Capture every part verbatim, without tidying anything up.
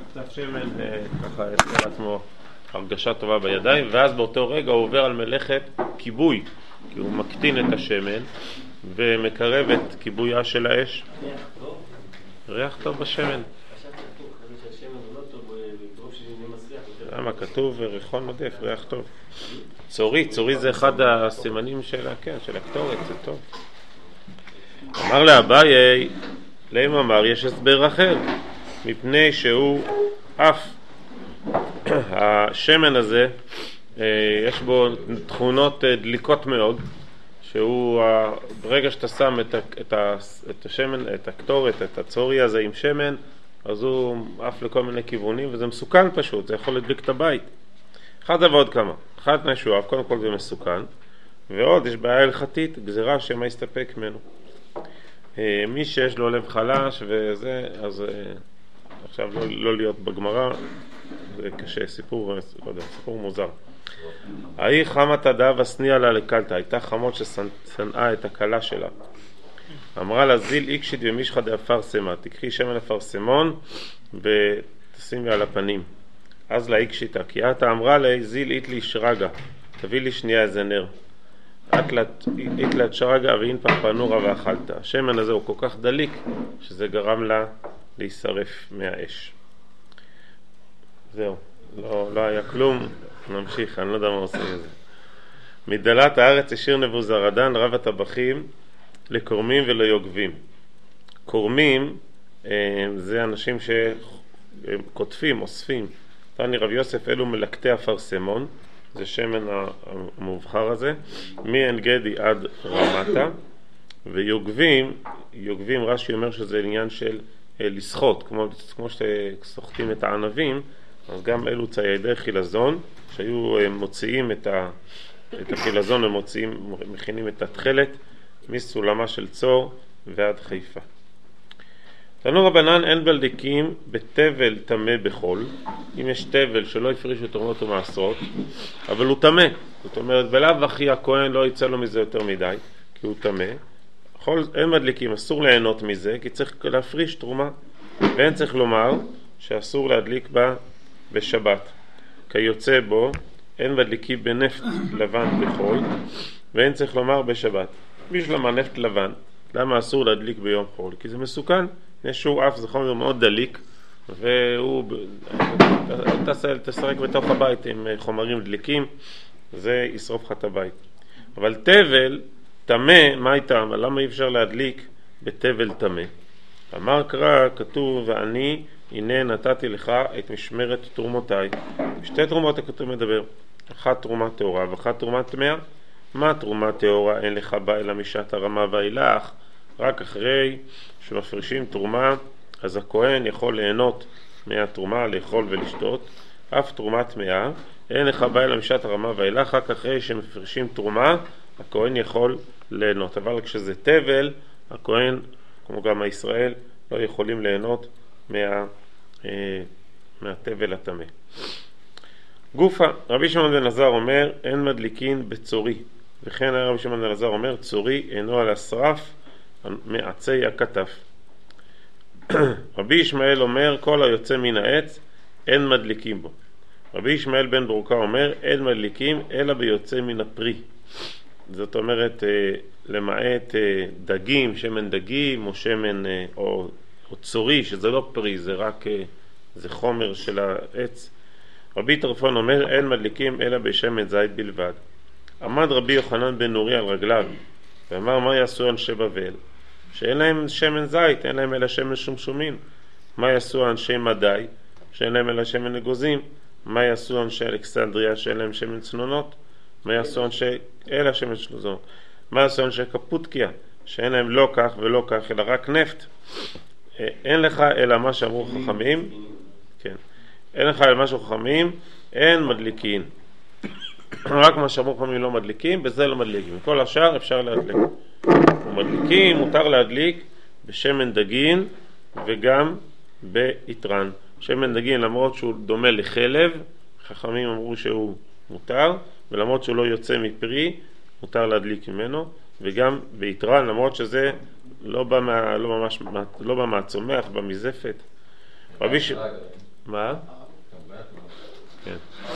קצת שמן, ככה יצא לעצמו הרגשה טובה בידיים, ואז באותו רגע הוא עובר על מלאכת כיבוי, כי הוא מקטין את השמן ומקרב את כיבויה של האש. ריח טוב? ריח טוב בשמן. חשבתי הפוך, חשבתי שהשמן הוא לא טוב, ברוב שלי נהיה מסריח יותר. למה? כתוב ריחון עודף, ריח טוב. צורי, צורי זה אחד הסימנים של, כן, של הקטורת, זה טוב. אמר לאביי, להם אמר, יש הסבר אחר, מפני שהוא אף השמן הזה, יש בו תכונות דליקות מאוד, שהוא, ברגע שאתה שם את, את, את השמן, את הקטורת, את הצורי הזה עם שמן, אז הוא עף לכל מיני כיוונים, וזה מסוכן פשוט, זה יכול לדליק את הבית. אחד זה ועוד כמה. אחד תנאי שהוא אף, קודם כל זה מסוכן, ועוד יש בעיה הלכתית, גזירה שמה יסתפק ממנו. מי שיש לו לב חלש וזה, אז עכשיו לא, לא להיות בגמרא, זה קשה, סיפור, לא יודע, סיפור מוזר. ההיא חמת הדעה וסניעה לה לקלטה, הייתה חמות ששנאה את הקלה שלה. אמרה לה, זיל איקשית ומישחא דאפרסמה, תקחי שמן אפרסמון ותשימי על הפנים. אז לה איקשיתה, כי אתה אמרה לה, זיל אית לי שרגה, תביא לי שנייה איזה נר. אית לה שרגה ואין פחפנורה ואכלת. השמן הזה הוא כל כך דליק, שזה גרם לה להישרף מהאש. זהו, לא, לא היה כלום, נמשיך, אני לא יודע מה עושים את זה. מדלת הארץ השאיר נבוזרדן רב הטבחים לקורמים וליוגבים. קורמים זה אנשים שכותפים, אוספים. תני רב יוסף, אלו מלקטי אפרסמון, זה שמן המובחר הזה, מעין גדי עד רמתה. ויוגבים, יוגבים רש"י אומר שזה עניין של לסחוט, כמו, כמו שסוחטים את הענבים, אז גם אלו ציידי חילזון, שהיו מוציאים את, ה, את החילזון ומוציאים, מכינים את התחלת, מסולמה של צור ועד חיפה. תנו רבנן, אין בלדיקים בתבל תמה בחול. אם יש תבל שלא הפרישו תרומות ומעשרות, אבל הוא תמה, זאת אומרת בלאו הכי הכהן לא יצא לו מזה יותר מדי, כי הוא תמה. חול, אין מדליקים, אסור ליהנות מזה, כי צריך להפריש תרומה, ואין צריך לומר שאסור להדליק בה בשבת, כי יוצא בו אין מדליקי בנפט לבן בחול, ואין צריך לומר בשבת. בשלמה נפט לבן, למה אסור להדליק ביום חול? כי זה מסוכן, יש שהוא אף, זה חומר מאוד דליק, והוא תסרק בתוך הבית עם חומרים דליקים, זה ישרוף לך את הבית. אבל תבל תמה, מה איתה? למה אי אפשר להדליק בתבל תמה? אמר קרא, כתוב, ואני הנה נתתי לך את משמרת תרומותיי. שתי תרומות הכתוב מדבר, אחת תרומה טהורה ואחת תרומה טמאה. מה תרומה טהורה? אין לך בה אלא משעת הרמה ואילך, רק אחרי שמפרישים תרומה אז הכהן יכול ליהנות מהתרומה, לאכול ולשתות. אף תרומה טמאה אין לך בה אלא משעת הרמה ואילך, רק אחרי שמפרישים תרומה הכהן יכול ליהנות. אבל כשזה תבל, הכהן כמו גם הישראל לא יכולים ליהנות מה, אה, מהתבל הטמא. גופה, רבי שמעון בן עזר אומר, אין מדליקין בצורי, וכן רבי שמעון בן עזר אומר, צורי אינו על השרף מעצי הכתף. רבי ישמעאל אומר, כל היוצא מן העץ אין מדליקים בו. רבי ישמעאל בן ברוקה אומר, אין מדליקים אלא ביוצא מן הפרי. זאת אומרת, למעט דגים, שמן דגים או שמן או, או צורי, שזה לא פרי, זה רק זה חומר של העץ. רבי טרפון אומר, אין מדליקים אלא בשמן זית בלבד. עמד רבי יוחנן בן נורי על רגליו ואמר, מה יעשו אנשי בבל? שאין להם שמן זית, אין להם אלא שמן שומשומין. מה יעשו אנשי מדי? שאין להם אלא שמן אגוזים. מה יעשו אנשי אלכסנדריה? שאין להם שמן צנונות. מה יעשו אנשי אלא שמן שלוזות? מה יעשו אנשי קפוטקיה? שאין להם לא כך ולא כך אלא רק נפט. אין לך אלא מה שאמרו חכמים, כן, אין לך אלא מה שחכמים, אין מדליקין. רק מה שאמרו חכמים לא מדליקים, בזה לא מדליקים. כל השאר אפשר להדליק. ומדליקים מותר להדליק בשמן דגין וגם ביתרן. שמן דגין למרות שהוא דומה לחלב, חכמים אמרו שהוא מותר, ולמרות שהוא לא יוצא מפרי, מותר להדליק ממנו, וגם ביתרן, למרות שזה לא בא, מה, לא ממש, לא בא מהצומח, בא מזפת. רבי ש... מה? כן.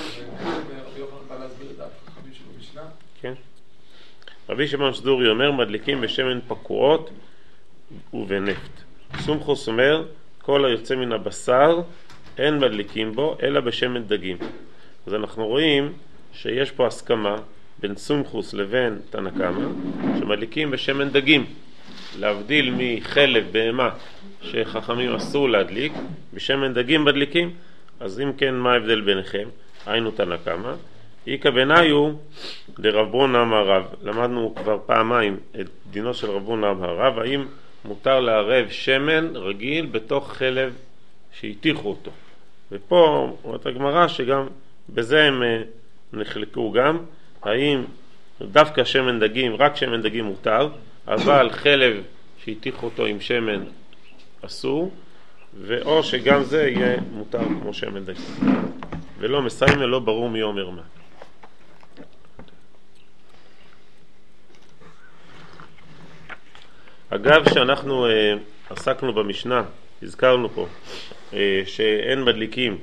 כן. רבי שמעון סדורי אומר, מדליקים בשמן פקועות ובנפט. סומכוס אומר, כל היוצא מן הבשר אין מדליקים בו, אלא בשמן דגים. אז אנחנו רואים שיש פה הסכמה בין סומכוס לבין תנא קמא, שמדליקים בשמן דגים. להבדיל מחלב בהמה שחכמים אסור להדליק, בשמן דגים מדליקים. אז אם כן, מה ההבדל ביניכם? היינו תנא קמא. איקא בניו לרב ברונה אמר רב. למדנו כבר פעמיים את דינו של רב ברונה אמר רב, האם מותר לערב שמן רגיל בתוך חלב שהתיחו אותו. ופה אומרת הגמרא שגם בזה הם נחלקו גם, האם דווקא שמן דגים, רק שמן דגים מותר, אבל חלב שהתיחו אותו עם שמן אסור, ואו שגם זה יהיה מותר כמו שמן דגים. ולא מסיים, לא ברור מי אומר מה. אגב, שאנחנו אה, עסקנו במשנה, הזכרנו פה, אה, שאין מדליקים,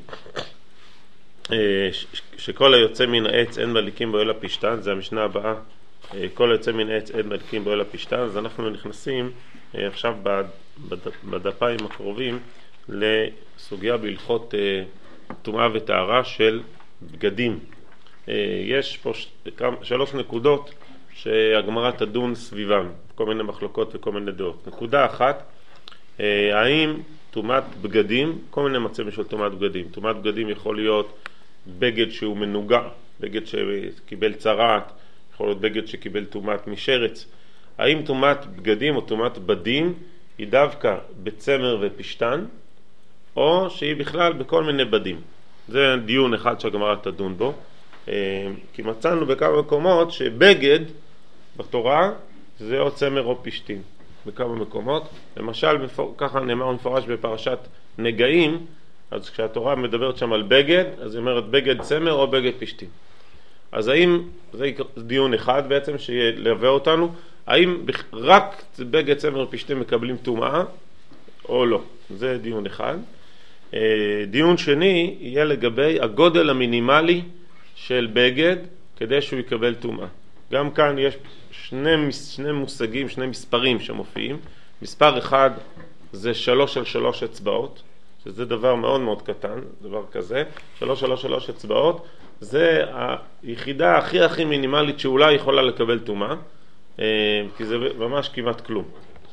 אה, ש- שכל היוצא מן העץ אין מדליקים באוהל הפשתן, זה המשנה הבאה, אה, כל היוצא מן העץ אין מדליקים באוהל הפשתן, אז אנחנו נכנסים אה, עכשיו בד, בד, בדפיים הקרובים לסוגיה בהלכות אה, טומאה וטהרה של בגדים. אה, יש פה ש- שלוש נקודות שהגמרא תדון סביבם, כל מיני מחלוקות וכל מיני דעות. נקודה אחת, האם טומאת בגדים, כל מיני מצבים של טומאת בגדים. טומאת בגדים יכול להיות בגד שהוא מנוגע, בגד שקיבל צרעת, יכול להיות בגד שקיבל טומאת משרץ. האם טומאת בגדים או טומאת בדים היא דווקא בצמר ופשתן, או שהיא בכלל בכל מיני בדים. זה דיון אחד שהגמרא תדון בו, כי מצאנו בכמה מקומות שבגד בתורה זה או צמר או פשתין, בכמה מקומות. למשל, ככה נאמר מפורש בפרשת נגעים, אז כשהתורה מדברת שם על בגד, אז היא אומרת בגד צמר או בגד פשתין. אז האם, זה דיון אחד בעצם שילווה אותנו, האם רק בגד צמר ופשתין מקבלים טומאה או לא? זה דיון אחד. דיון שני יהיה לגבי הגודל המינימלי של בגד כדי שהוא יקבל טומאה. גם כאן יש שני, שני מושגים, שני מספרים שמופיעים. מספר אחד זה שלוש על שלוש אצבעות, שזה דבר מאוד מאוד קטן, דבר כזה. שלוש על שלוש אצבעות זה היחידה הכי הכי מינימלית שאולי יכולה לקבל טומאה, כי זה ממש כמעט כלום.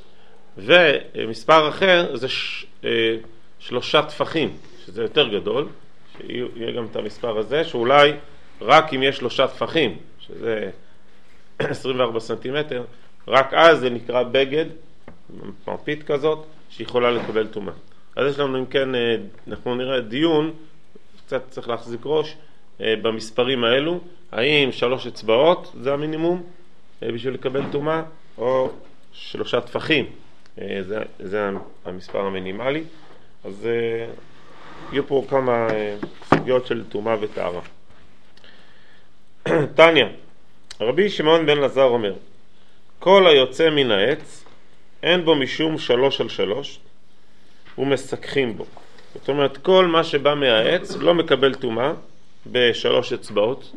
ומספר אחר זה ש, שלושה טפחים, שזה יותר גדול, שיהיה גם את המספר הזה, שאולי רק אם יש שלושה טפחים, שזה עשרים וארבעה סנטימטר, רק אז זה נקרא בגד, מרפית כזאת, שיכולה לקבל טומאה. אז יש לנו, אם כן, אנחנו נראה דיון, קצת צריך להחזיק ראש, במספרים האלו, האם שלוש אצבעות זה המינימום בשביל לקבל טומאה, או שלושה טפחים, זה, זה המספר המינימלי. אז יהיו פה כמה סוגיות של טומאה וטהרה. תניא, רבי שמעון בן אלעזר אומר, כל היוצא מן העץ אין בו משום שלוש על שלוש ומסככים בו. זאת אומרת, כל מה שבא מהעץ לא מקבל טומאה בשלוש אצבעות,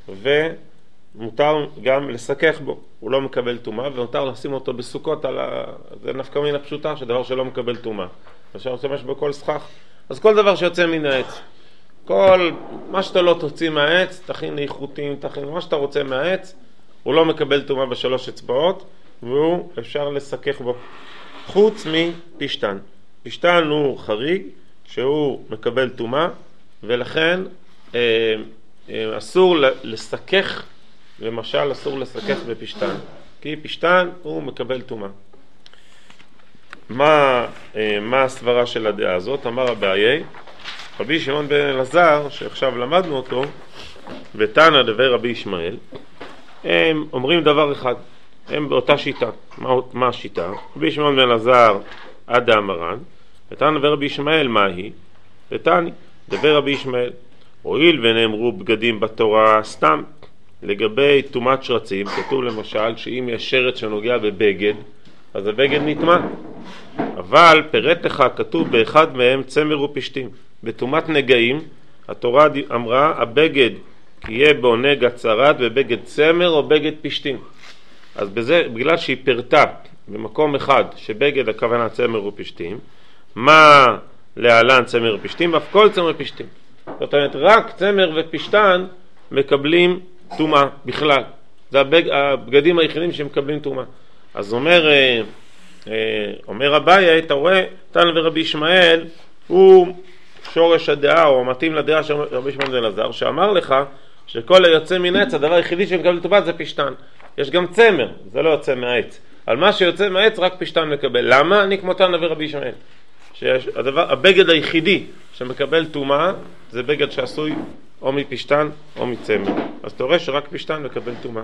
ומותר גם לסכך בו, הוא לא מקבל טומאה, ומותר לשים אותו בסוכות על ה... זה נפקא מינה פשוטה, שדבר שלא מקבל טומאה, אפשר להשתמש בכל סכך. אז כל דבר שיוצא מן העץ, כל מה שאתה לא תוציא מהעץ, תכין איכותים, תכין מה שאתה רוצה מהעץ, הוא לא מקבל טומאה בשלוש אצבעות, והוא אפשר לסכך בו, חוץ מפשתן. פשתן הוא חריג, שהוא מקבל טומאה, ולכן אה, אה, אסור לסכך, למשל אסור לסכך בפשתן, כי פשתן הוא מקבל טומאה. מה, אה, מה הסברה של הדעה הזאת? אמר אביי, רבי שמעון בן אלעזר, שעכשיו למדנו אותו, ותנא דבר רבי ישמעאל, הם אומרים דבר אחד, הם באותה שיטה. מה, מה השיטה? רבי שמעון בן אלעזר עד האמרן, ותנא דבר רבי ישמעאל מהי? ותני דבר רבי ישמעאל, הואיל ונאמרו בגדים בתורה סתם, לגבי טומאת שרצים, כתוב למשל שאם יש שרץ שנוגע בבגד, אז הבגד נטמא. אבל פירט לך כתוב באחד מהם צמר ופשתים. בטומאת נגעים, התורה אמרה, הבגד כי יהיה בו נגע צרת ובגד צמר או בגד פשטין. אז בזה, בגלל שהיא פרטה במקום אחד שבגד הכוונה צמר ופשטין, מה להלן צמר ופשטין? אף כל צמר ופשטין. זאת אומרת, רק צמר ופשטן מקבלים טומאה בכלל. זה הבג, הבגדים היחידים שמקבלים טומאה. אז אומר, אומר אביי, אתה רואה, תנא ורבי ישמעאל, הוא שורש הדעה, או מתאים לדעה של רבי שמעון בן אלעזר, שאמר לך שכל היוצא מן העץ, הדבר היחידי שמקבל טומאה זה פשטן. יש גם צמר, זה לא יוצא מהעץ. על מה שיוצא מהעץ רק פשטן מקבל. למה? אני כמו תנא ורבי ישמעאל. שהדבר, הבגד היחידי שמקבל טומאה זה בגד שעשוי או מפשטן או מצמר. אז אתה רואה שרק פשטן מקבל טומאה.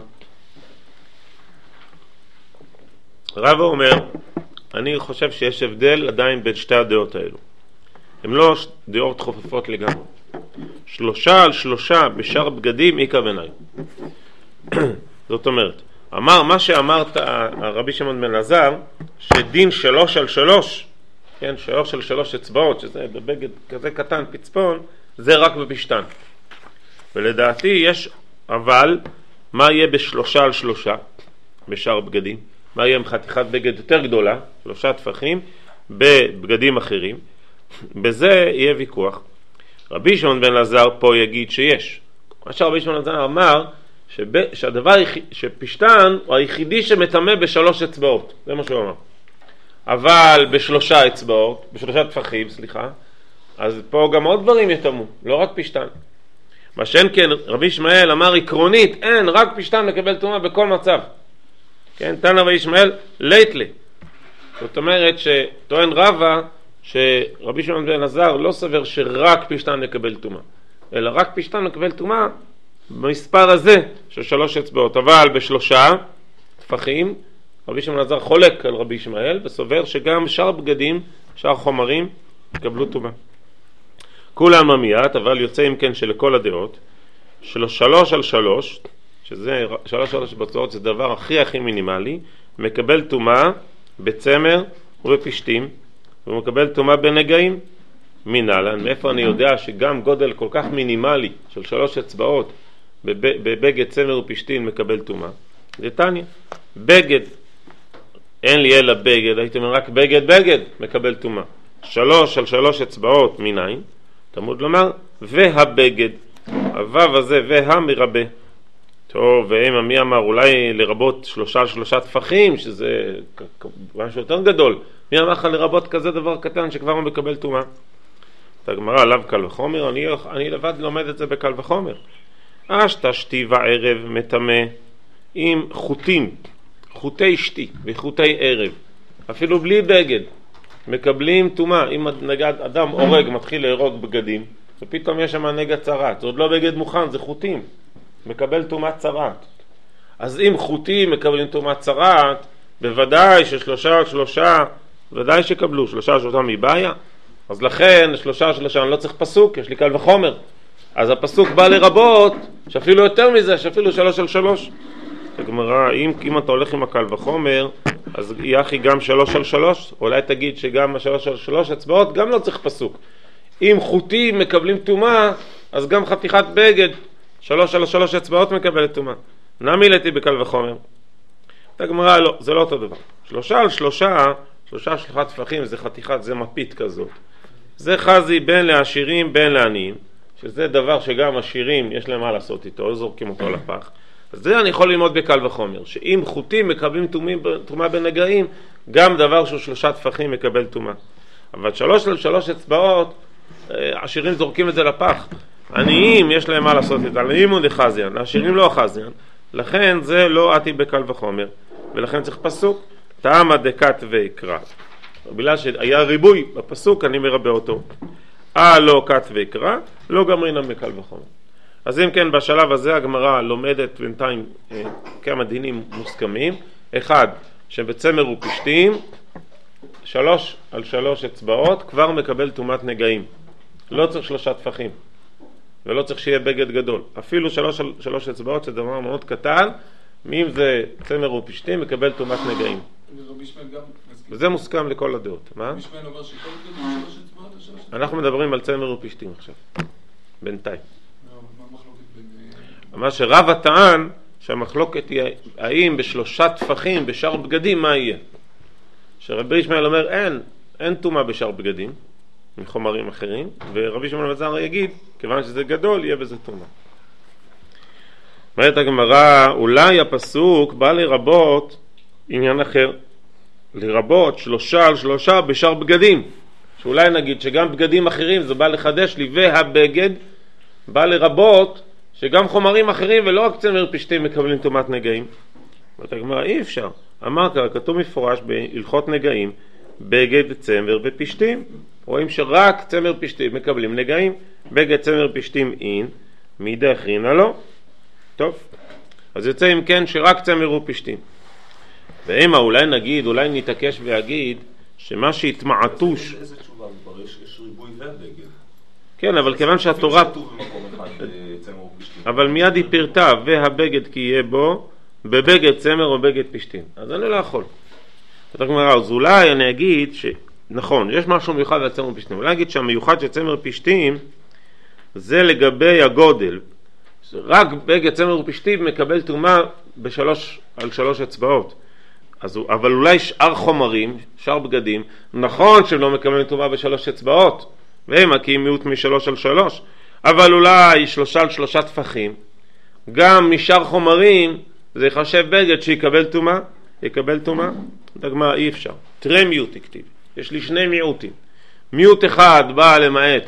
רבא אומר, אני חושב שיש הבדל עדיין בין שתי הדעות האלו. הן לא דעות חופפות לגמרי. שלושה על שלושה בשאר בגדים אי כוונאי. זאת אומרת, אמר מה שאמרת הרבי שמעון בן אלעזר, שדין שלוש על שלוש, כן, שלוש על שלוש אצבעות, שזה בבגד כזה קטן פצפון, זה רק בפשטן. ולדעתי יש, אבל מה יהיה בשלושה על שלושה בשאר בגדים? מה יהיה עם חתיכת בגד יותר גדולה, שלושה טפחים, בבגדים אחרים? בזה יהיה ויכוח. רבי שמעון בן אלעזר פה יגיד שיש. מה שרבי שמעון בן אלעזר אמר, שב, שהדבר, שפשטן הוא היחידי שמטמא בשלוש אצבעות. זה מה שהוא אמר. אבל בשלושה אצבעות, בשלושה טפחים, סליחה, אז פה גם עוד דברים יטמאו, לא רק פשטן. מה שאין כן, רבי ישמעאל אמר עקרונית, אין, רק פשטן מקבל טומאה בכל מצב. כן, תנא רבי ישמעאל ליטלי. זאת אומרת שטוען רבא שרבי שמעון בן אלעזר לא סבר שרק פשטן מקבל טומאה, אלא רק פשטן מקבל טומאה במספר הזה של שלוש אצבעות, אבל בשלושה טפחים רבי שמעון בן אלעזר חולק על רבי ישמעאל וסובר שגם שאר בגדים, שאר חומרים יקבלו טומאה. כולם ממיית, אבל יוצא אם כן שלכל הדעות של שלוש על שלוש, שזה שלוש על שלוש בצורות, זה דבר הכי הכי מינימלי, מקבל טומאה בצמר ובפשטים, ומקבל טומאה בנגעים. מנהלן, מאיפה אני יודע שגם גודל כל כך מינימלי של שלוש אצבעות בבגד צמר ופשטין מקבל טומאה? זה תניא. בגד, אין לי אלא בגד, הייתי אומר רק בגד בגד מקבל טומאה. שלוש על שלוש אצבעות מניין, תמוד לומר, והבגד, הוו הזה והמרבה. טוב, ואמא מי אמר אולי לרבות שלושה על שלושה טפחים, שזה משהו יותר גדול. מי אמר לך לרבות כזה דבר קטן שכבר הוא מקבל טומאה? את הגמרא עליו קל וחומר, אני, אני לבד לומד את זה בקל וחומר. אשתה שתי וערב מטמא עם חוטים, חוטי שתי וחוטי ערב, אפילו בלי בגד, מקבלים טומאה. אם נגד אדם הורג, מתחיל להרוג בגדים, ופתאום יש שם נגע צרת, זה עוד לא בגד מוכן, זה חוטים, מקבל טומאת צרת. אז אם חוטים מקבלים טומאת צרת, בוודאי ששלושה על שלושה, ודאי שקבלו שלושה על שלושה מבעיה. אז לכן שלושה על שלושה אני לא צריך פסוק, יש לי קל וחומר. אז הפסוק בא לרבות שאפילו יותר מזה, שאפילו שלוש על שלוש. הגמרא, אם, אם אתה הולך עם הקל וחומר, אז יחי גם שלוש על שלוש, אולי תגיד שגם השלוש על שלוש אצבעות גם לא צריך פסוק. אם חוטים מקבלים טומאה, אז גם חתיכת בגד שלוש על שלוש אצבעות מקבלת טומאה. נמי לתי בקל וחומר. הגמרא, לא, זה לא אותו דבר. שלושה על שלושה, שלושה שלושה טפחים, זה חתיכת, זה מפית כזאת. זה חזי בין לעשירים בין לעניים, שזה דבר שגם עשירים יש להם מה לעשות איתו, לא זורקים אותו לפח. אז זה אני יכול ללמוד בקל וחומר, שאם חוטים מקבלים טומאה בנגעים, גם דבר שהוא שלושה טפחים מקבל טומאה. אבל שלוש על שלוש אצבעות, עשירים זורקים את זה לפח. עניים יש להם מה לעשות איתו, עניים הוא דחזיין, עשירים לא חזיין. לכן זה לא עתי בקל וחומר, ולכן צריך פסוק, טעמה דקת ויקרא. בגלל שהיה ריבוי בפסוק, אני מרבה אותו. אה לא קת ויקרא, לא גמרינם בקל וחומר. אז אם כן, בשלב הזה הגמרא לומדת בינתיים אה, כמה דינים מוסכמים. אחד, שבצמר ופשטים, שלוש על שלוש אצבעות, כבר מקבל טומאת נגעים. לא צריך שלושה טפחים, ולא צריך שיהיה בגד גדול. אפילו שלוש על שלוש אצבעות, זה דבר מאוד קטן, אם זה צמר ופשטים, מקבל טומאת נגעים. ורבי ישמעאל גם מסכים. וזה מוסכם לכל הדעות. מה? רבי ישמעאל אומר שכל בגד שלוש אצבעות? אנחנו מדברים על צמר ופשתים עכשיו, בינתיים. מה שרבא טען, שהמחלוקת היא האם בשלושה טפחים, בשאר בגדים, מה יהיה? שרבי ישמעאל אומר, אין, אין טומאה בשאר בגדים, מחומרים אחרים, ורבי שמעון בן זרע יגיד, כיוון שזה גדול, יהיה בזה טומאה. אומרת הגמרא, אולי הפסוק בא לרבות עניין אחר, לרבות שלושה על שלושה בשאר בגדים, שאולי נגיד שגם בגדים אחרים זה בא לחדש לי, והבגד בא לרבות שגם חומרים אחרים ולא רק צמר פשתים מקבלים טומאת נגעים. אומרת הגמרא, אי אפשר, אמר ככה, כתוב מפורש בהלכות נגעים, בגד, צמר ופשתים. רואים שרק צמר פשתים מקבלים נגעים, בגד, צמר, פשתים אין, מידך רינה לא. טוב, אז יוצא אם כן שרק צמר ופשתים. ואמה אולי נגיד, אולי נתעקש ויגיד שמה שהתמעטוש... איזה תשובה כבר? יש ריבוי והבגד. כן, אבל כיוון שהתורה... כתוב במקום אחד צמר ופשתים. אבל מיד היא פירטה, והבגד כי יהיה בו, בבגד צמר או בגד פשתים. אז אני לא יכול. אז אולי אני אגיד ש... נכון, יש משהו מיוחד על צמר ופשתים. אולי נגיד שהמיוחד של צמר ופשתים זה לגבי הגודל. רק בגד צמר ופשתים מקבל טומאה בשלוש, על שלוש אצבעות. אז, אבל אולי שאר חומרים, שאר בגדים, נכון שהם לא מקבלים טומאה בשלוש אצבעות, והם כי מיעוט משלוש על שלוש, אבל אולי שלושה על שלושה טפחים, גם משאר חומרים זה יחשב בגד שיקבל טומאה, יקבל טומאה. דגמרא אי אפשר. תראה מיעוט הכתיב. יש לי שני מיעוטים. מיעוט אחד בא למעט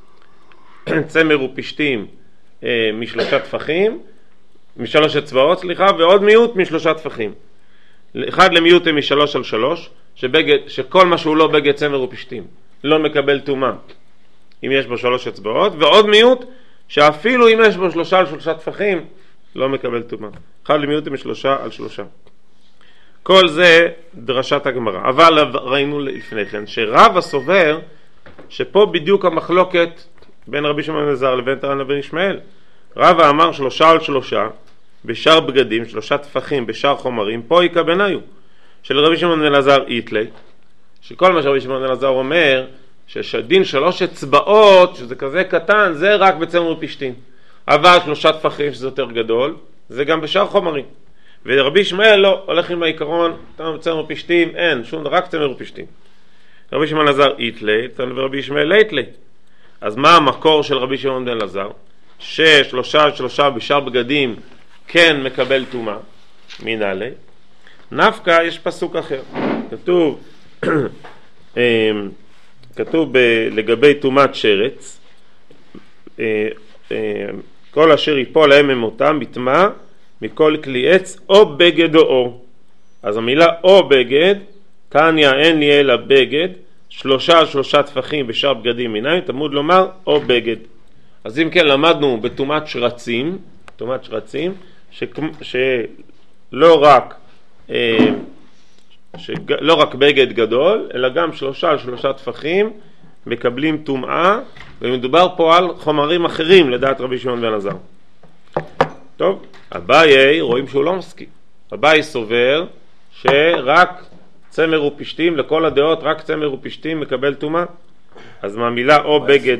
צמר ופשתים אה, משלושה טפחים, משלוש אצבעות, סליחה, ועוד מיעוט משלושה טפחים. אחד למיעוט הם משלוש על שלוש, שבגד, שכל מה שהוא לא בגד צמר ופשתים לא מקבל טומאה אם יש בו שלוש אצבעות, ועוד מיעוט שאפילו אם יש בו שלושה על שלושה טפחים לא מקבל טומאה. אחד למיעוט הם משלושה על שלושה. כל זה דרשת הגמרא. אבל ראינו לפני כן שרבא סובר שפה בדיוק המחלוקת בין רבי שמעון בן זרע לבין תרן לבן ישמעאל. רבא אמר שלושה על שלושה בשאר בגדים, שלושה טפחים בשאר חומרים, פה יקה בניו של רבי שמעון בן אלעזר איתלי, שכל מה שרבי שמעון בן אלעזר אומר שדין שלוש אצבעות שזה כזה קטן זה רק בצמר ופשתים, אבל שלושה טפחים שזה יותר גדול זה גם בשאר חומרים. ורבי ישמעאל לא, הולך עם העיקרון צמר ופשתים, אין, שום רק צמר ופשתים. רבי שמעון בן אלעזר איתלי ורבי ישמעאל איתלי. אז מה המקור של רבי שמעון בן אלעזר? ששלושה שלושה בשאר בגדים כן מקבל טומאה, מנהלי. נפקא יש פסוק אחר. כתוב, כתוב לגבי טומאת שרץ, כל אשר ייפול להם ממותם בטמא מכל כלי עץ או בגד או אור. אז המילה או בגד, תניא אין לי אלא בגד, שלושה שלושה טפחים בשאר בגדים מנין, תלמוד לומר או בגד. אז אם כן למדנו בטומאת שרצים, טומאת שרצים, שלא רק שלא רק בגד גדול, אלא גם שלושה על שלושה טפחים מקבלים טומאה, ומדובר פה על חומרים אחרים לדעת רבי שמעון בן אלעזר. טוב, אביי רואים שהוא לא מסכים. אביי סובר שרק צמר ופשתים, לכל הדעות רק צמר ופשתים מקבל טומאה. אז מהמילה או בגד,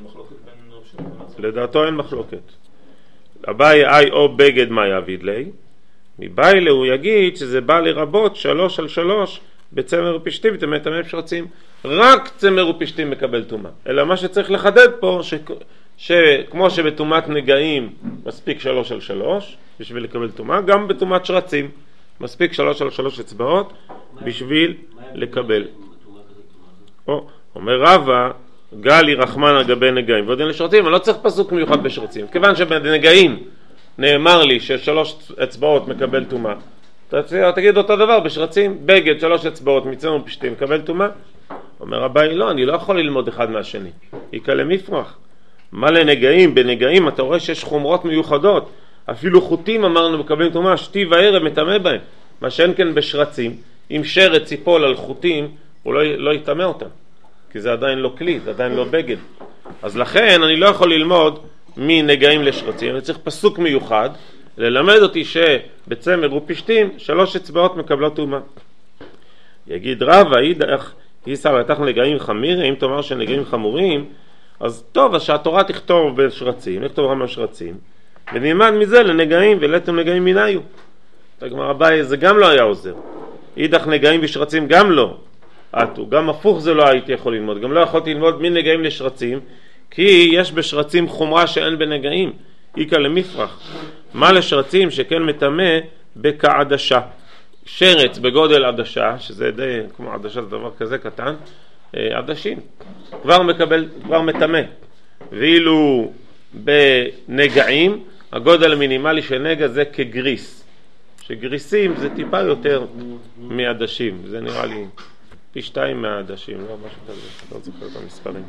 לדעתו אין מחלוקת. אביי אי או בגד מה יעביד לי, מביילה הוא יגיד שזה בא לרבות שלוש על שלוש בצמר ופשתים, אתם מטמא שרצים, רק צמר ופשתים מקבל טומאה. אלא מה שצריך לחדד פה, ש... שכמו שבטומאת נגעים מספיק שלוש על שלוש בשביל לקבל טומאה, גם בטומאת שרצים מספיק שלוש על שלוש אצבעות בשביל לקבל. או, אומר רבא, גלי רחמן על גבי נגעים ועוד אין לשרצים, אני לא צריך פסוק מיוחד בשרצים, כיוון שבנגעים נאמר לי ששלוש אצבעות מקבל טומאה, תגיד אותו דבר בשרצים, בגד שלוש אצבעות מצמר ופשתים מקבל טומאה. אומר רבי, לא, אני לא יכול ללמוד אחד מהשני, יקלה מפרח. מה לנגעים? בנגעים אתה רואה שיש חומרות מיוחדות, אפילו חוטים אמרנו מקבלים טומאה, שתי וערב מטמא בהם, מה שאין כן בשרצים, אם שרץ ייפול על חוטים הוא לא, לא יטמא אותם, כי זה עדיין לא כלי, זה עדיין לא בגד. אז לכן אני לא יכול ללמוד מנגעים לשרצים, אני צריך פסוק מיוחד ללמד אותי שבצמר ופשתים שלוש אצבעות מקבלות טומאה. יגיד רבא, אידך היסר לתך נגעים חמיר, אם תאמר שנגעים חמורים, אז טוב, אז שהתורה תכתוב בשרצים, לכתוב רמה שרצים, ונלמד מזה לנגעים ולתם נגעים מיניו. הגמרא אביי זה גם לא היה עוזר. אידך נגעים ושרצים גם לא. עטו, גם הפוך זה לא הייתי יכול ללמוד, גם לא יכולתי ללמוד מנגעים לשרצים, כי יש בשרצים חומרה שאין בנגעים, איקה למפרח. מה לשרצים שכן מטמא בכעדשה. שרץ בגודל עדשה, שזה די כמו עדשה, זה דבר כזה קטן, עדשים, כבר מקבל, כבר מטמא. ואילו בנגעים, הגודל המינימלי של נגע זה כגריס. שגריסים זה טיפה יותר מעדשים, זה נראה לי פי שתיים מהעדשים, לא משהו כזה, לא זוכר את המספרים.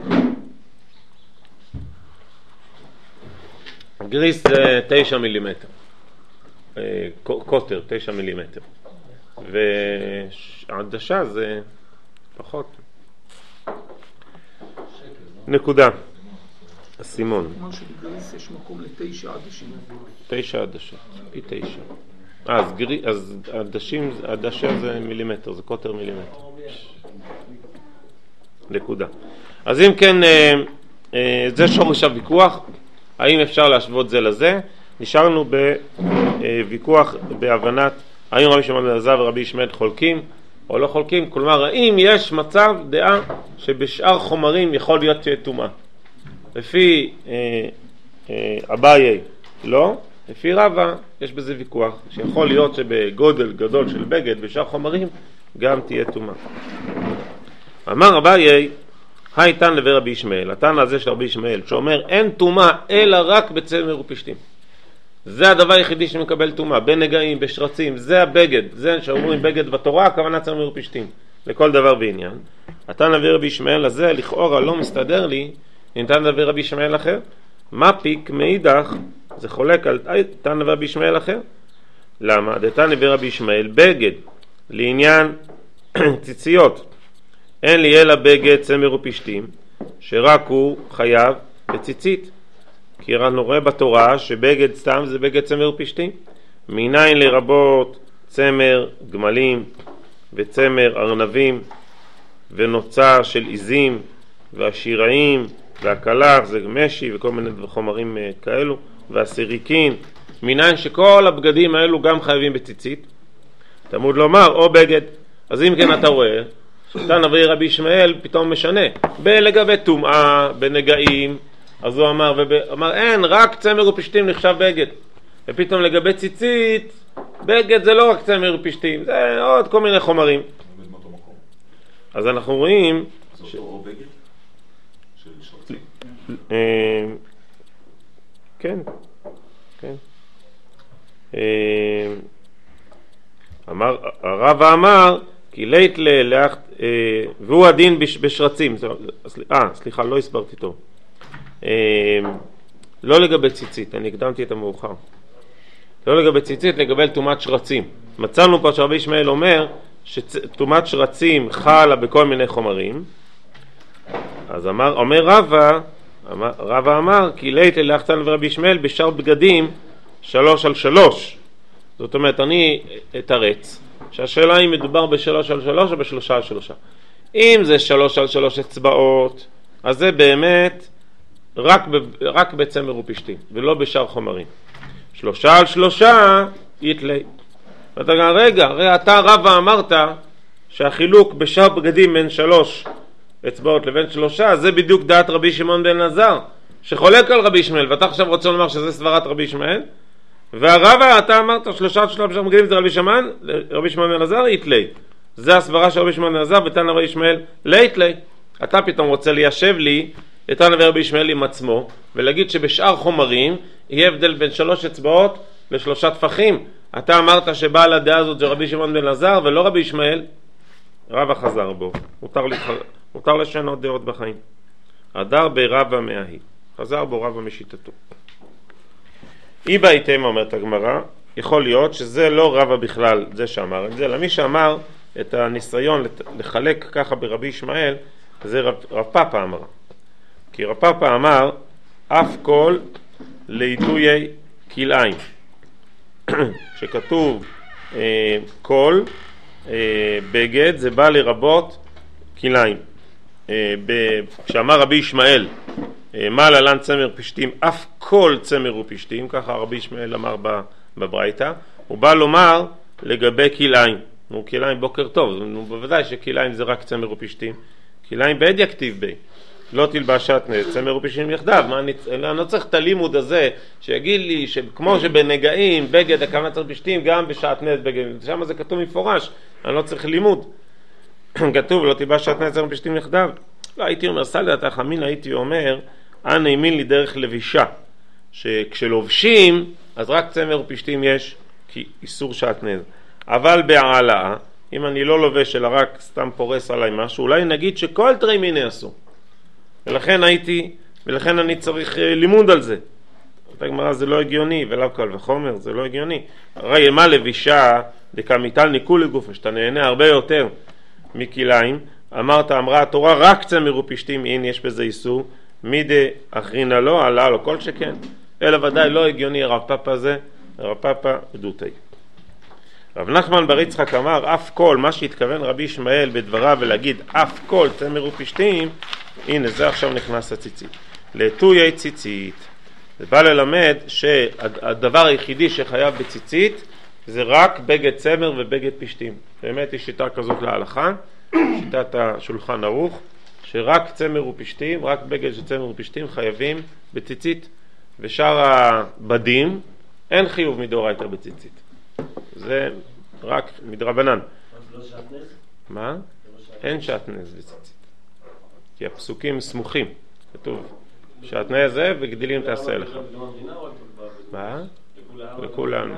גריס זה תשע מילימטר, קוטר תשע מילימטר, ועדשה זה פחות. נקודה. הסימון. כמו שבגריס יש מקום לתשע עדשים. תשע עדשות, פי תשע. אז, גרי, אז עדשים, עדשה זה מילימטר, זה קוטר מילימטר. נקודה. אז אם כן, זה שורש הוויכוח, האם אפשר להשוות זה לזה? נשארנו בוויכוח בהבנת האם רבי שמעון בן אלעזר ורבי ישמעאל חולקים או לא חולקים, כלומר האם יש מצב דעה שבשאר חומרים יכול להיות טומאה. לפי אה, אה, אביי לא, לפי רבא יש בזה ויכוח שיכול להיות שבגודל גדול של בגד בשאר חומרים גם תהיה טומאה. אמר אביי, היי תן לבי רבי ישמעאל, התן הזה של רבי ישמעאל שאומר אין טומאה אלא רק בצמר ופשתים, זה הדבר היחידי שמקבל טומאה, בנגעים, בשרצים, זה הבגד, זה שאומרים בגד בתורה, הכוונה צמר ופשתים לכל דבר בעניין. התן לבי רבי ישמעאל הזה לכאורה לא מסתדר לי, ניתן לבי רבי ישמעאל אחר, מה פיק מאידך זה חולק על תן לבי רבי ישמעאל אחר. למה? דתן לבי רבי ישמעאל בגד לעניין ציציות אין לי אלא בגד צמר ופשתים שרק הוא חייב בציצית, כי אנחנו רואה בתורה שבגד סתם זה בגד צמר ופשתים. מניין לרבות צמר גמלים וצמר ארנבים ונוצה של עיזים והשיראים והקלח זה משי וכל מיני חומרים כאלו והסיריקין, מניין שכל הבגדים האלו גם חייבים בציצית. תמוד לומר או בגד. אז אם כן אתה רואה שתן אבי רבי ישמעאל פתאום משנה בלגבי טומאה בנגעים, אז הוא אמר, ואמר אין, רק צמר ופשתים נחשב בגד, ופתאום לגבי ציצית בגד זה לא רק צמר ופשתים, זה עוד כל מיני חומרים. אז אנחנו רואים זה אותו או בגד? של שרצים? כן, כן. אמר, הרב אמר כי לית לאח, והוא הדין בשרצים, אה, סליחה, לא הסברתי טוב. לא לגבי ציצית, אני הקדמתי את המאוחר. לא לגבי ציצית, לגבי טומאת שרצים. מצאנו פה שרבי ישמעאל אומר שטומאת שרצים חלה בכל מיני חומרים. אז אמר, אומר רבא, רבא אמר כי לית לאח תן ורבי ישמעאל בשאר בגדים שלוש על שלוש. זאת אומרת, אני אתרץ שהשאלה היא מדובר בשלוש על שלוש או בשלושה על שלושה. אם זה שלוש על שלוש אצבעות, אז זה באמת רק, ב, רק בצמר ופשתים, ולא בשאר חומרים. שלושה על שלושה, יתלי. ואתה גם, רגע, הרי אתה רבא אמרת שהחילוק בשאר בגדים בין שלוש אצבעות לבין שלושה, זה בדיוק דעת רבי שמעון בן אלעזר, שחולק על רבי ישמעאל, ואתה עכשיו רוצה לומר שזה סברת רבי ישמעאל, והרבא אתה אמרת שלושה על שלושה בגדים זה רבי שמעון, רבי שמעון בן אלעזר, יתלי. זה הסברה של רבי שמעון בן אלעזר, ותן לרבי ישמעאל, ליתלי. אתה פתאום רוצה ליישב לי את רבי ישמעאל עם עצמו, ולהגיד שבשאר חומרים יהיה הבדל בין שלוש אצבעות לשלושה טפחים. אתה אמרת שבעל הדעה הזאת זה רבי שמעון בן אלעזר ולא רבי ישמעאל. רבא חזר בו, מותר, לח... מותר לשנות דעות בחיים. הדר ברבא מההיא, חזר בו רבא משיטתו. אי בהיתמה אומרת הגמרא, יכול להיות שזה לא רבא בכלל זה שאמר את זה, אלא מי שאמר את הניסיון לחלק ככה ברבי ישמעאל זה רב, רב פאפא אמר. כי רב פאפא אמר אף כל לעיתויי כלאיים. שכתוב אה, כל אה, בגד זה בא לרבות כליים. כשאמר רבי ישמעאל, מה להלן צמר פשתים, אף כל צמר הוא פשתים, ככה רבי ישמעאל אמר בברייתא, הוא בא לומר לגבי כליים. נו, כליים בוקר טוב, נו, בוודאי שכליים זה רק צמר ופשתים. כליים בעד יכתיב בי, לא תלבש שעטנז, צמר ופשתים יחדיו. מה אני, אני לא צריך את הלימוד הזה שיגיד לי שכמו שבנגעים בגד הכוונה צריך פשתים, גם בשעטנז בגד, שם זה כתוב מפורש, אני לא צריך לימוד. כתוב לא תלבש שעטנז צמר ופשתים יחדיו. לא, הייתי אומר, סלדת החמין, הייתי אומר, אנא ימין לי דרך לבישה, שכשלובשים אז רק צמר ופשתים יש, כי איסור שעטנז. אבל בהעלאה, אם אני לא לובש אלא רק סתם פורס עליי משהו, אולי נגיד שכל תרי מיני אסור. ולכן הייתי, ולכן אני צריך לימוד על זה. הגמרא זה לא הגיוני, ולאו קל וחומר, זה לא הגיוני. הרי מה לבישה, דקמיטל ניקול לגוף, שאתה נהנה הרבה יותר מכליים. אמרת, אמרה התורה, רק צמר ופשתים, אין יש בזה איסור, מידי אחרינה לו, עלה לו, כל שכן. אלא ודאי לא הגיוני הרב פאפה זה, הרב פאפה עדותי. רב נחמן בר יצחק אמר, אף כל, מה שהתכוון רבי ישמעאל בדבריו ולהגיד, אף כל צמר ופשתים, הנה זה עכשיו נכנס הציצית. לעטויי ציצית. זה בא ללמד שהדבר היחידי שחייב בציצית, זה רק בגד צמר ובגד פשתים. באמת יש שיטה כזאת להלכה, שיטת השולחן ערוך, שרק צמר ופשתים, רק בגד של צמר ופשתים חייבים בציצית, ושאר הבדים אין חיוב מדאורייתא בציצית. זה רק מדרבנן. לא שעטנז? מה? אין שעטנז בציצית. כי הפסוקים סמוכים. כתוב שעטנז זה וגדילים תעשה לך. מה? לכולנו.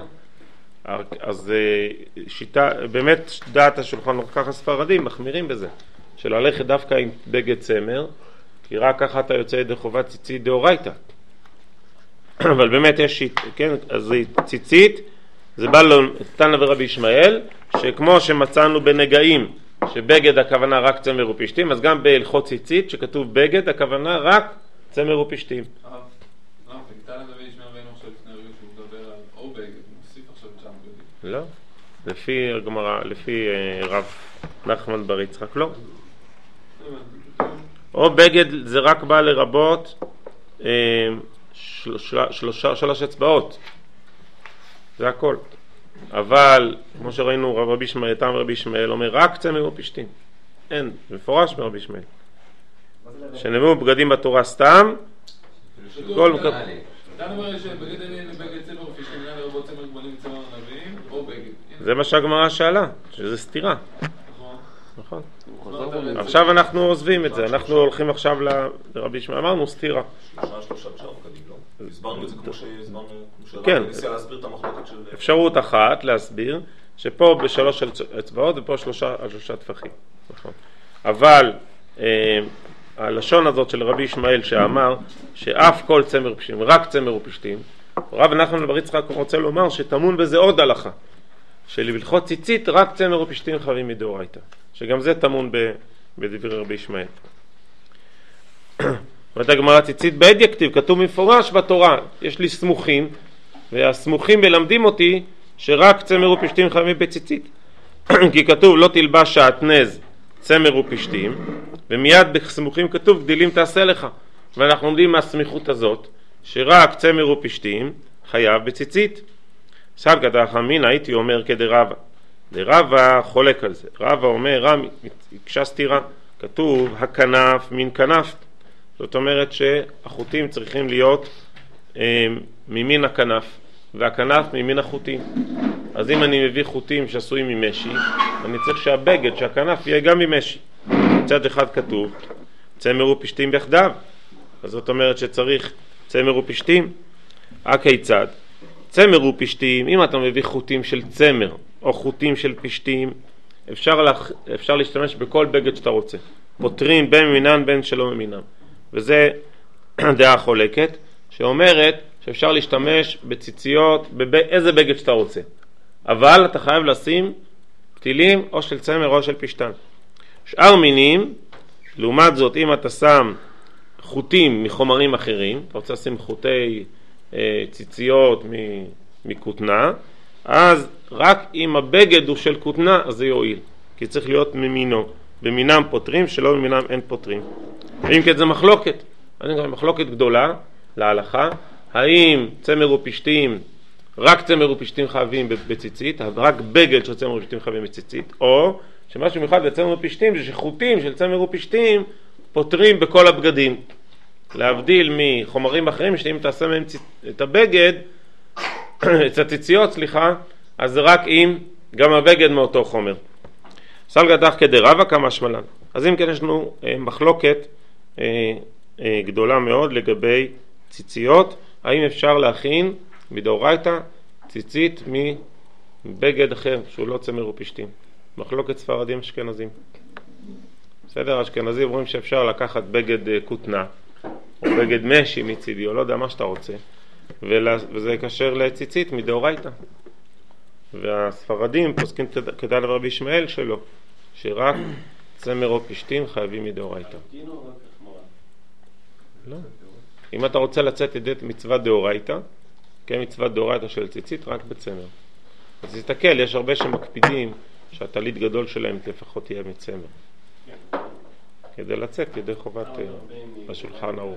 אז שיטה, באמת דעת השולחן ערוך ככה ספרדים מחמירים בזה, של ללכת דווקא עם בגד צמר, כי רק ככה אתה יוצא ידי חובת ציצית דאורייתא. אבל באמת יש שיט, כן? אז ציצית זה בא לתנא ורבי ישמעאל, שכמו שמצאנו בנגעים שבגד הכוונה רק צמר ופשתים, אז גם בהלכות ציצית שכתוב בגד הכוונה רק צמר ופשתים. הרב, תנא ורבי ישמעאל ראינו עכשיו לפני רגע שהוא מדבר על או בגד, מוסיף עכשיו את שם בגד. לא, לפי הגמרא, לפי רב נחמן בר יצחק לא. או בגד זה רק בא לרבות שלוש אצבעות, זה הכל. אבל כמו שראינו רבי ישמעאל, תם רבי ישמעאל אומר רק צמר ופשתים, אין, מפורש ברבי ישמעאל שנאמרו בגדים בתורה סתם כל מקום. אתה אומר שבגד עניין לבגד צמר ופשתים עניין לרבות צמר גמלים וצמר ענבים או בגד, זה מה שהגמרא שאלה, שזה סתירה. נכון. עכשיו אנחנו עוזבים את זה, אנחנו הולכים עכשיו לרבי ישמעאל, אמרנו סתירה. שלושה שלושה בשאר בגדים, לא? הסברנו את זה כמו שהסברנו, כמו כן. ניסה להסביר את המחלוקת של... אפשרות אחת להסביר, שפה בשלוש אצבעות ופה שלושה על שלושה טפחים. נכון. אבל אה, הלשון הזאת של רבי ישמעאל שאמר שאף כל צמר פשתים, רק צמר ופשתים, רב נחמן בר יצחק רוצה לומר שטמון בזה עוד הלכה, שלהלכות ציצית רק צמר ופשתים חייבים מדאורייתא, שגם זה טמון בדברי רבי ישמעאל. ואת הגמרא ציצית בעד יכתיב, כתוב מפורש בתורה, יש לי סמוכים, והסמוכים מלמדים אותי שרק צמר ופשתים חייבים בציצית. כי כתוב לא תלבש שעטנז צמר ופשתים, ומיד בסמוכים כתוב גדילים תעשה לך. ואנחנו עומדים מהסמיכות הזאת, שרק צמר ופשתים חייב בציצית. סלקא דאחמינא הייתי אומר כדרבא. דרבא חולק על זה. רבא אומר, רמי, הקשה סתירה, כתוב הכנף מן כנף. זאת אומרת שהחוטים צריכים להיות אה, ממין הכנף, והכנף ממין החוטים. אז אם אני מביא חוטים שעשויים ממשי, אני צריך שהבגד, שהכנף יהיה גם ממשי. מצד אחד כתוב, צמר ופשתים יחדיו. אז זאת אומרת שצריך צמר ופשתים. הכיצד? צמר ופשתים, אם אתה מביא חוטים של צמר או חוטים של פשתים, אפשר, לח... אפשר להשתמש בכל בגד שאתה רוצה. פותרים בין ממינם בין שלא ממינם. וזה דעה חולקת, שאומרת שאפשר להשתמש בציציות, באיזה בגד שאתה רוצה. אבל אתה חייב לשים פתילים או של צמר או של פשתן. שאר מינים, לעומת זאת, אם אתה שם חוטים מחומרים אחרים, אתה רוצה לשים חוטי אה, ציציות מכותנה, אז רק אם הבגד הוא של כותנה, אז זה יועיל, כי צריך להיות ממינו. במינם פותרים, שלא במינם אין פותרים. ואם כן זה מחלוקת, אני גם מחלוקת גדולה להלכה, האם צמר ופשתים, רק צמר ופשתים חייבים בציצית, רק בגד של צמר ופשתים חייבים בציצית, או שמשהו מיוחד בצמר ופשתים זה שחוטים של צמר ופשתים פותרים בכל הבגדים. להבדיל מחומרים אחרים שאם תעשה מהם את הבגד, את הציציות, סליחה, אז זה רק אם גם הבגד מאותו חומר. סלגא דך כדרבא כמה שמלן. אז אם כן יש לנו אה, מחלוקת אה, אה, גדולה מאוד לגבי ציציות, האם אפשר להכין מדאורייתא ציצית מבגד אחר שהוא לא צמר ופשתים. מחלוקת ספרדים אשכנזים. בסדר, אשכנזים אומרים שאפשר לקחת בגד אה, כותנה או בגד משי מצידי או לא יודע מה שאתה רוצה, ולה, וזה יקשר לציצית מדאורייתא. והספרדים פוסקים כדעת רבי ישמעאל שלו, שרק צמר או פשתים חייבים מדאורייתא. לא. אם אתה רוצה לצאת ידי מצוות דאורייתא, כן, מצוות דאורייתא של ציצית, רק בצמר. אז תסתכל, יש הרבה שמקפידים שהטלית גדול שלהם לפחות תהיה מצמר. כדי לצאת ידי חובת השולחן ערוך.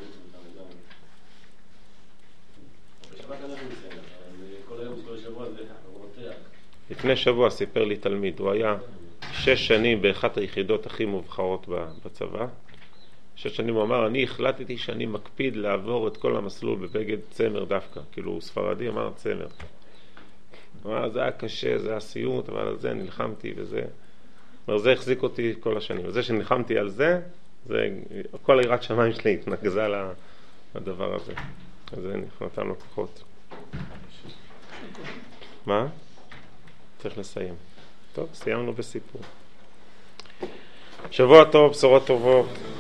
לפני שבוע סיפר לי תלמיד, הוא היה שש שנים באחת היחידות הכי מובחרות בצבא. שש שנים הוא אמר, אני החלטתי שאני מקפיד לעבור את כל המסלול בבגד צמר דווקא. כאילו הוא ספרדי, אמר צמר. הוא אמר, זה היה קשה, זה היה סיוט, אבל על זה נלחמתי וזה. אומר, זה החזיק אותי כל השנים. וזה שנלחמתי על זה, זה כל היראת שמיים שלי התנגזה לדבר הזה. אז זה נתן לו כוחות. מה? צריך לסיים. טוב, סיימנו בסיפור. שבוע טוב, בשורות טובות.